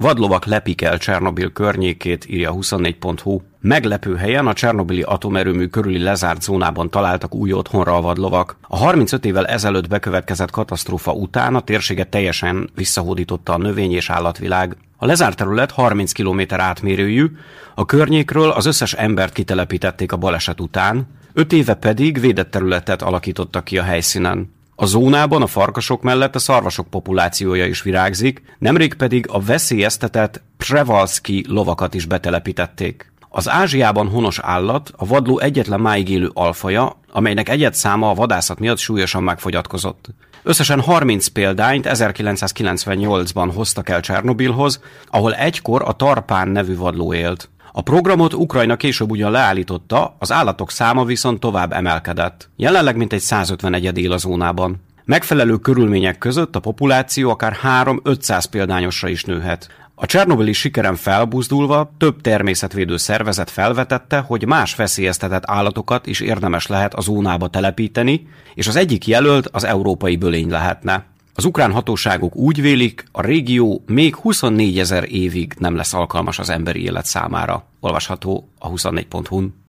Vadlovak lepik el Csernobil környékét, írja 24.hu. Meglepő helyen, a csernobili atomerőmű körüli lezárt zónában találtak új otthonra a vadlovak. A 35 évvel ezelőtt bekövetkezett katasztrófa után a térséget teljesen visszahódította a növény- és állatvilág. A lezárt terület 30 km átmérőjű, a környékről az összes embert kitelepítették a baleset után, 5 éve pedig védett területet alakítottak ki a helyszínen. A zónában a farkasok mellett a szarvasok populációja is virágzik, nemrég pedig a veszélyeztetett Przewalski lovakat is betelepítették. Az Ázsiában honos állat, a vadló egyetlen máig élő alfaja, amelynek egyedszáma a vadászat miatt súlyosan megfogyatkozott. Összesen 30 példányt 1998-ban hoztak el Csernobilhoz, ahol egykor a Tarpán nevű vadló élt. A programot Ukrajna később ugyan leállította, az állatok száma viszont tovább emelkedett. Jelenleg mintegy 150 egyed él a zónában. Megfelelő körülmények között a populáció akár 3-500 példányosra is nőhet. A csernobili sikeren felbuzdulva több természetvédő szervezet felvetette, hogy más veszélyeztetett állatokat is érdemes lehet a zónába telepíteni, és az egyik jelölt az európai bölény lehetne. Az ukrán hatóságok úgy vélik, a régió még 24 000 évig nem lesz alkalmas az emberi élet számára. Olvasható a 24.hu-n.